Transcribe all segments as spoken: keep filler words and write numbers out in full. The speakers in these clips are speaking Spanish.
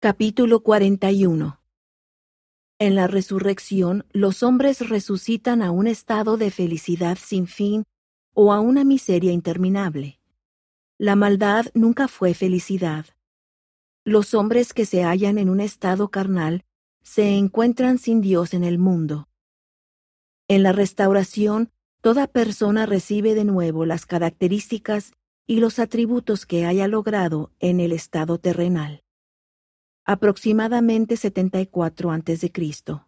Capítulo cuarenta y uno. En la resurrección, los hombres resucitan a un estado de felicidad sin fin o a una miseria interminable. La maldad nunca fue felicidad. Los hombres que se hallan en un estado carnal se encuentran sin Dios en el mundo. En la restauración, toda persona recibe de nuevo las características y los atributos que haya logrado en el estado terrenal. Aproximadamente setenta y cuatro antes de Cristo.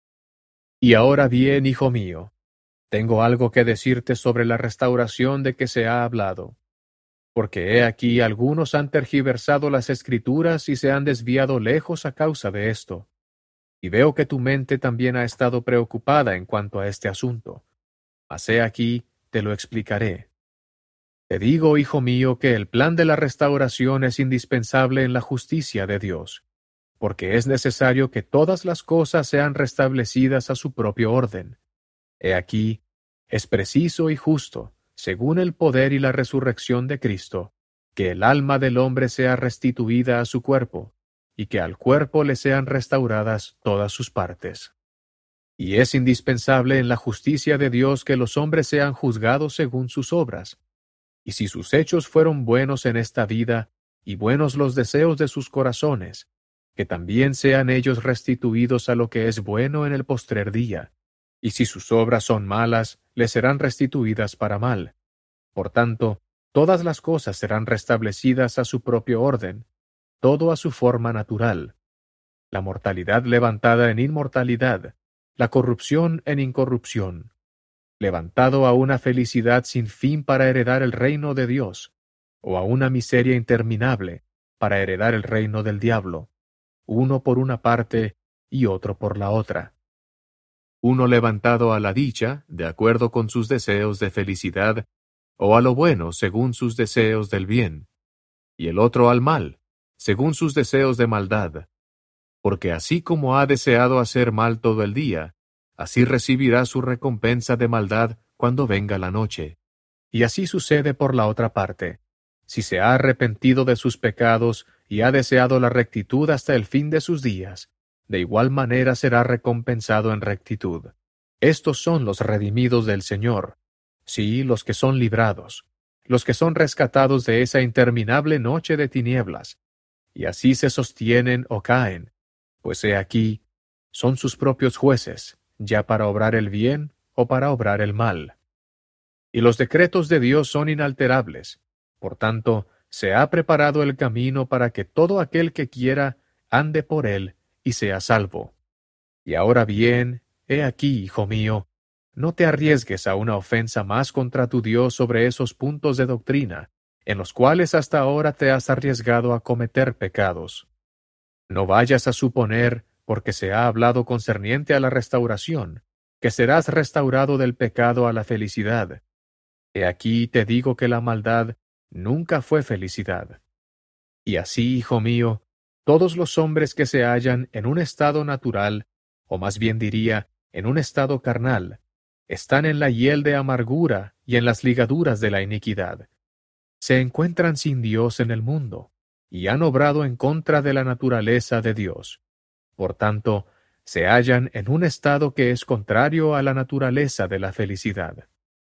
Y ahora bien, hijo mío, tengo algo que decirte sobre la restauración de que se ha hablado. Porque he aquí algunos han tergiversado las Escrituras y se han desviado lejos a causa de esto. Y veo que tu mente también ha estado preocupada en cuanto a este asunto. Mas he aquí, te lo explicaré. Te digo, hijo mío, que el plan de la restauración es indispensable en la justicia de Dios, porque es necesario que todas las cosas sean restablecidas a su propio orden. He aquí, es preciso y justo, según el poder y la resurrección de Cristo, que el alma del hombre sea restituida a su cuerpo, y que al cuerpo le sean restauradas todas sus partes. Y es indispensable en la justicia de Dios que los hombres sean juzgados según sus obras. Y si sus hechos fueron buenos en esta vida, y buenos los deseos de sus corazones, que también sean ellos restituidos a lo que es bueno en el postrer día. Y si sus obras son malas, les serán restituidas para mal. Por tanto, todas las cosas serán restablecidas a su propio orden, todo a su forma natural. La mortalidad levantada en inmortalidad, la corrupción en incorrupción, levantado a una felicidad sin fin para heredar el reino de Dios, o a una miseria interminable para heredar el reino del diablo, uno por una parte y otro por la otra. Uno levantado a la dicha, de acuerdo con sus deseos de felicidad, o a lo bueno según sus deseos del bien, y el otro al mal, según sus deseos de maldad. Porque así como ha deseado hacer mal todo el día, así recibirá su recompensa de maldad cuando venga la noche. Y así sucede por la otra parte. Si se ha arrepentido de sus pecados y ha deseado la rectitud hasta el fin de sus días, de igual manera será recompensado en rectitud. Estos son los redimidos del Señor, sí, los que son librados, los que son rescatados de esa interminable noche de tinieblas, y así se sostienen o caen, pues he aquí, son sus propios jueces, ya para obrar el bien o para obrar el mal. Y los decretos de Dios son inalterables, por tanto, se ha preparado el camino para que todo aquel que quiera ande por él y sea salvo. Y ahora bien, he aquí, hijo mío, no te arriesgues a una ofensa más contra tu Dios sobre esos puntos de doctrina, en los cuales hasta ahora te has arriesgado a cometer pecados. No vayas a suponer, porque se ha hablado concerniente a la restauración, que serás restaurado del pecado a la felicidad. He aquí te digo que la maldad nunca fue felicidad. Y así, hijo mío, todos los hombres que se hallan en un estado natural, o más bien diría, en un estado carnal, están en la hiel de amargura y en las ligaduras de la iniquidad. Se encuentran sin Dios en el mundo, y han obrado en contra de la naturaleza de Dios. Por tanto, se hallan en un estado que es contrario a la naturaleza de la felicidad.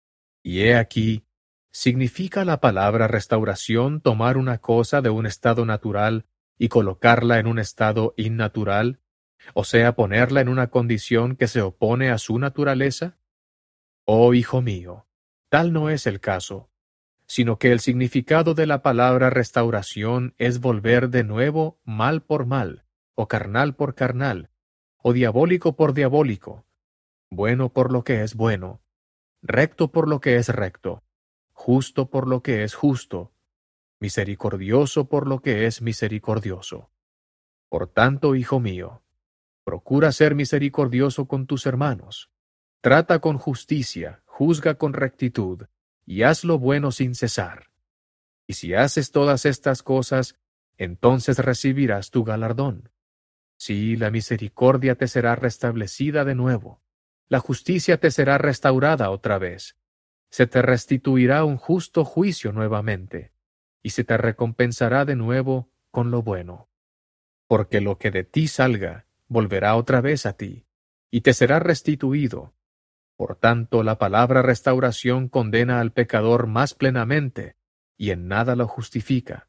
Y he aquí, ¿significa la palabra restauración tomar una cosa de un estado natural y colocarla en un estado innatural? O sea, ponerla en una condición que se opone a su naturaleza? Oh, hijo mío, tal no es el caso, sino que el significado de la palabra restauración es volver de nuevo mal por mal, o carnal por carnal, o diabólico por diabólico, bueno por lo que es bueno, recto por lo que es recto, justo por lo que es justo, misericordioso por lo que es misericordioso. Por tanto, hijo mío, procura ser misericordioso con tus hermanos, trata con justicia, juzga con rectitud, y haz lo bueno sin cesar. Y si haces todas estas cosas, entonces recibirás tu galardón. Sí, la misericordia te será restablecida de nuevo, la justicia te será restaurada otra vez, se te restituirá un justo juicio nuevamente, y se te recompensará de nuevo con lo bueno. porque lo que de ti salga volverá otra vez a ti, y te será restituido. Por tanto, la palabra restauración condena al pecador más plenamente, y en nada lo justifica.